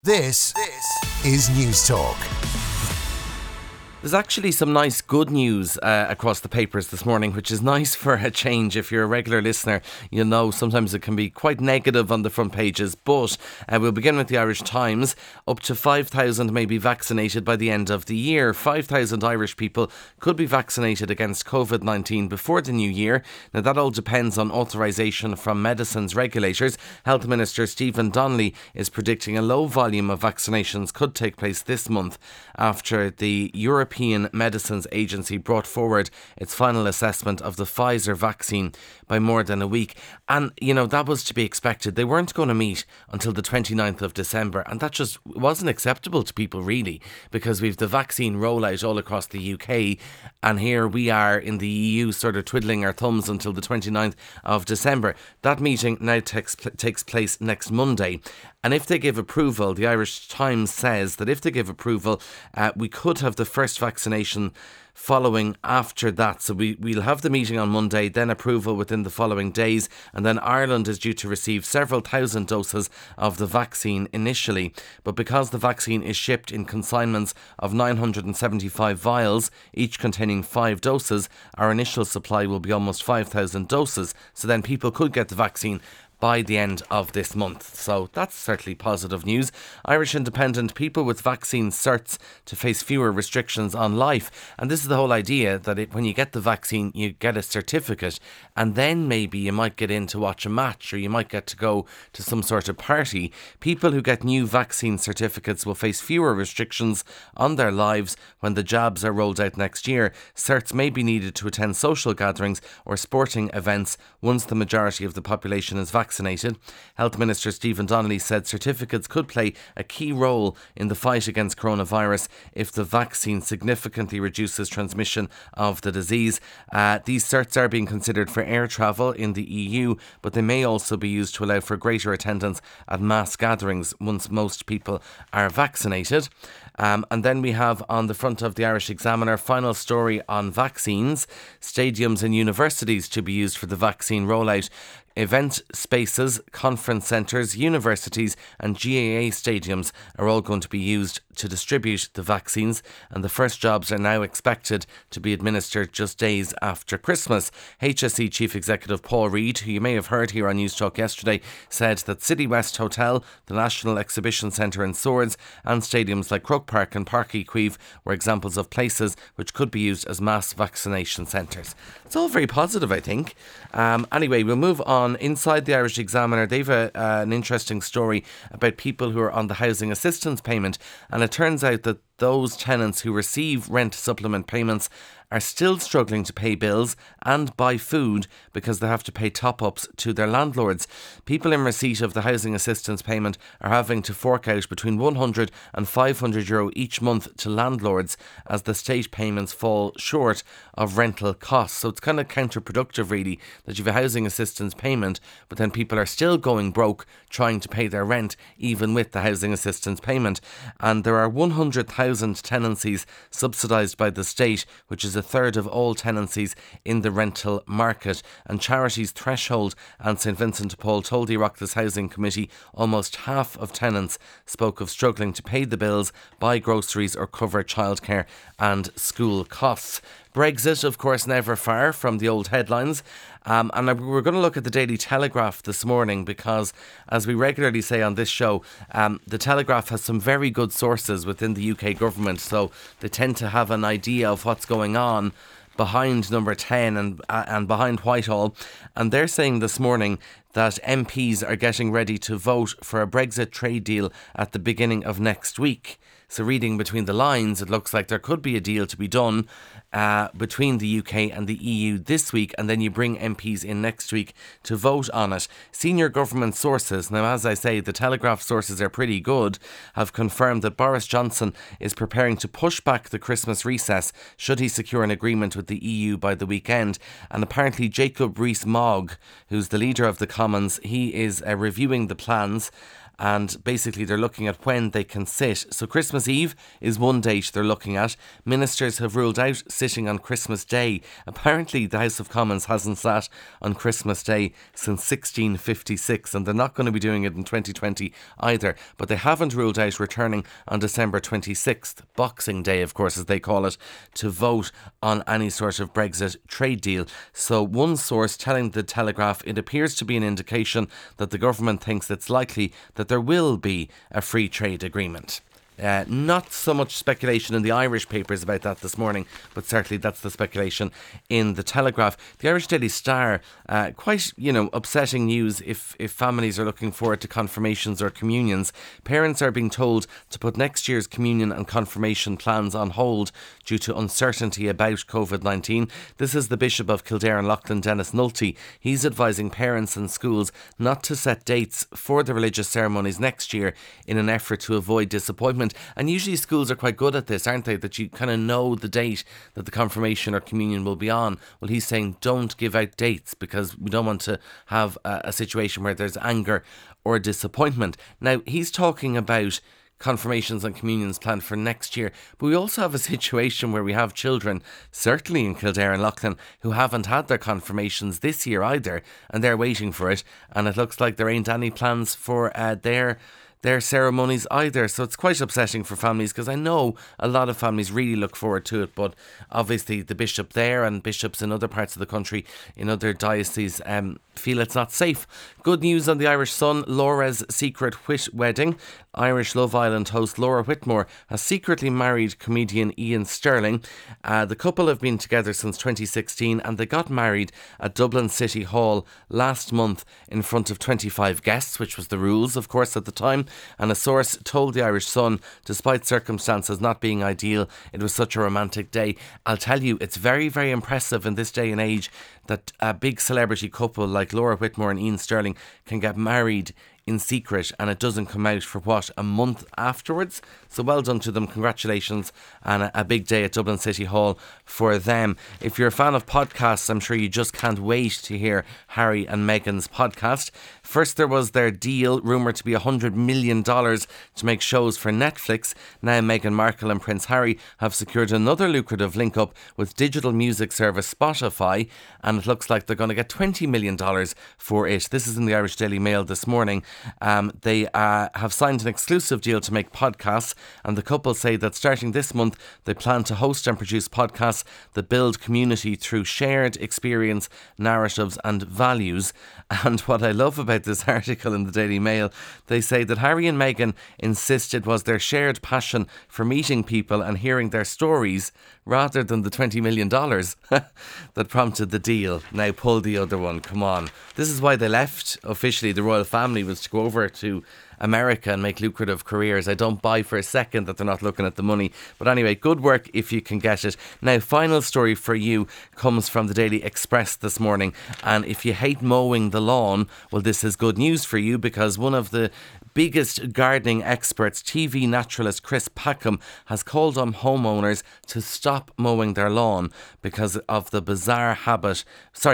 This is News Talk. There's actually some nice good news across the papers this morning, which is nice for a change. If you're a regular listener, you'll know sometimes it can be quite negative on the front pages. But we'll begin with the Irish Times. Up to 5,000 may be vaccinated by the end of the year. 5,000 Irish people could be vaccinated against COVID-19 before the new year. Now, that all depends on authorisation from medicines regulators. Health Minister Stephen Donnelly is predicting a low volume of vaccinations could take place this month after the European Medicines Agency brought forward its final assessment of the Pfizer vaccine by more than a week. And, that was to be expected. They weren't going to meet until the 29th of December, and that just wasn't acceptable to people, really, because we've the vaccine rollout all across the UK, and here we are in the EU sort of twiddling our thumbs until the 29th of December. That meeting now takes place next Monday. And if they give approval, the Irish Times says that if they give approval, we could have the first vaccination following after that. So we'll have the meeting on Monday, then approval within the following days, and then Ireland is due to receive several thousand doses of the vaccine initially. But because the vaccine is shipped in consignments of 975 vials, each containing 5 doses, our initial supply will be almost 5,000 doses. So then people could get the vaccine by the end of this month. So that's certainly positive news. Irish Independent: people with vaccine certs to face fewer restrictions on life. And this is the whole idea that when you get the vaccine, you get a certificate, and then maybe you might get in to watch a match, or you might get to go to some sort of party. People who get new vaccine certificates will face fewer restrictions on their lives when the jabs are rolled out next year. Certs may be needed to attend social gatherings or sporting events once the majority of the population is vaccinated. Health Minister Stephen Donnelly said certificates could play a key role in the fight against coronavirus if the vaccine significantly reduces transmission of the disease. These certs are being considered for air travel in the EU, but they may also be used to allow for greater attendance at mass gatherings once most people are vaccinated. And then we have on the front of the Irish Examiner, final story on vaccines: stadiums and universities to be used for the vaccine rollout. Event spaces, conference centres, universities and GAA stadiums are all going to be used to distribute the vaccines, and the first jobs are now expected to be administered just days after Christmas. HSE Chief Executive Paul Reid, who you may have heard here on News Talk yesterday, said that City West Hotel, the National Exhibition Centre in Swords and stadiums like Croke Park and Park Equive were examples of places which could be used as mass vaccination centres. It's all very positive, I think. Anyway, we'll move on. Inside the Irish Examiner, they've an interesting story about people who are on the housing assistance payment, and it turns out that those tenants who receive rent supplement payments are still struggling to pay bills and buy food because they have to pay top-ups to their landlords. People in receipt of the housing assistance payment are having to fork out between €100 and €500 each month to landlords as the state payments fall short of rental costs. So it's kind of counterproductive, really, that you have a housing assistance payment, but then people are still going broke trying to pay their rent even with the housing assistance payment. And there are 100,000 tenancies subsidised by the state, which is a third of all tenancies in the rental market. And Charities Threshold and St Vincent de Paul told the Oireachtas Housing Committee almost half of tenants spoke of struggling to pay the bills, buy groceries or cover childcare and school costs. Brexit, of course, never far from the old headlines. And we're going to look at the Daily Telegraph this morning because, as we regularly say on this show, the Telegraph has some very good sources within the UK government, so they tend to have an idea of what's going on behind number 10 and behind Whitehall. And they're saying this morning that MPs are getting ready to vote for a Brexit trade deal at the beginning of next week. So reading between the lines, it looks like there could be a deal to be done between the UK and the EU this week, and then you bring MPs in next week to vote on it. Senior government sources, now as I say, the Telegraph sources are pretty good, have confirmed that Boris Johnson is preparing to push back the Christmas recess should he secure an agreement with the EU by the weekend. And apparently Jacob Rees-Mogg, who's the leader of the Commons, he is reviewing the plans and basically they're looking at when they can sit. So Christmas Eve is one date they're looking at. Ministers have ruled out sitting on Christmas Day. Apparently the House of Commons hasn't sat on Christmas Day since 1656, and they're not going to be doing it in 2020 either. But they haven't ruled out returning on December 26th, Boxing Day, of course, as they call it, to vote on any sort of Brexit trade deal. So one source telling the Telegraph it appears to be an indication that the government thinks it's likely that there will be a free trade agreement. Not so much speculation in the Irish papers about that this morning, but certainly that's the speculation in the Telegraph. The Irish Daily Star, quite, upsetting news if families are looking forward to confirmations or communions. Parents are being told to put next year's communion and confirmation plans on hold due to uncertainty about COVID-19. This is the Bishop of Kildare and Loughlin, Dennis Nulty. He's advising parents and schools not to set dates for the religious ceremonies next year in an effort to avoid disappointment. And usually schools are quite good at this, aren't they? That you kind of know the date that the confirmation or communion will be on. Well, he's saying don't give out dates because we don't want to have a situation where there's anger or disappointment. Now, he's talking about confirmations and communions planned for next year, but we also have a situation where we have children, certainly in Kildare and Loughlin, who haven't had their confirmations this year either, and they're waiting for it, and it looks like there ain't any plans for their ceremonies either. So it's quite upsetting for families, because I know a lot of families really look forward to it, but obviously the bishop there and bishops in other parts of the country, in other dioceses, feel it's not safe. Good news on the Irish Sun: Laura's secret wedding. Irish Love Island host Laura Whitmore has secretly married comedian Ian Sterling. The couple have been together since 2016, and they got married at Dublin City Hall last month in front of 25 guests, which was the rules, of course, at the time. And a source told the Irish Sun, despite circumstances not being ideal, it was such a romantic day. I'll tell you, it's very, very impressive in this day and age that a big celebrity couple like Laura Whitmore and Ian Sterling can get married in secret, and it doesn't come out for a month afterwards. So well done to them, congratulations, and a big day at Dublin City Hall for them. If you're a fan of podcasts, I'm sure you just can't wait to hear Harry and Meghan's podcast. First there was their deal, rumoured to be $100 million to make shows for Netflix. Now Meghan Markle and Prince Harry have secured another lucrative link up with digital music service Spotify, and it looks like they're going to get $20 million for it. This is in the Irish Daily Mail this morning. They have signed an exclusive deal to make podcasts, and the couple say that starting this month they plan to host and produce podcasts that build community through shared experience, narratives and values. And what I love about this article in the Daily Mail, they say that Harry and Meghan insist it was their shared passion for meeting people and hearing their stories rather than the $20 million that prompted the deal. Now pull the other one, come on. This is why they left officially the royal family, was to go over to America and make lucrative careers. I don't buy for a second that they're not looking at the money. But anyway, good work if you can get it. Now, final story for you comes from the Daily Express this morning. And if you hate mowing the lawn, well, this is good news for you, because one of the biggest gardening experts, TV naturalist Chris Packham, has called on homeowners to stop mowing their lawn because the bizarre habit,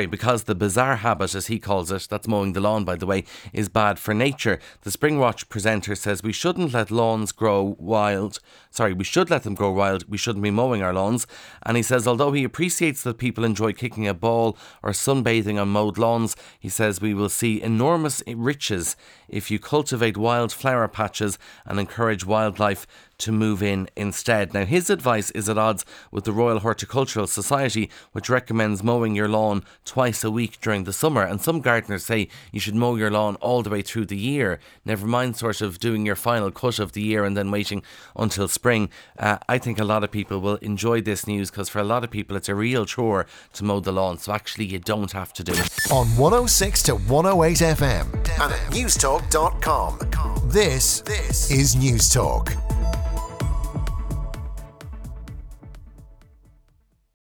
as he calls it, that's mowing the lawn, by the way, is bad for nature. The Springwatch presenter says we shouldn't let lawns grow wild. We should let them grow wild. We shouldn't be mowing our lawns. And he says, although he appreciates that people enjoy kicking a ball or sunbathing on mowed lawns, he says we will see enormous riches if you cultivate wild flower patches and encourage wildlife to move in instead. Now, his advice is at odds with the Royal Horticultural Society, which recommends mowing your lawn twice a week during the summer. And some gardeners say you should mow your lawn all the way through the year, never mind sort of doing your final cut of the year and then waiting until spring. I think a lot of people will enjoy this news, because for a lot of people it's a real chore to mow the lawn, so actually you don't have to do it. On 106 to 108 FM and at newstalk.com. This is News Talk.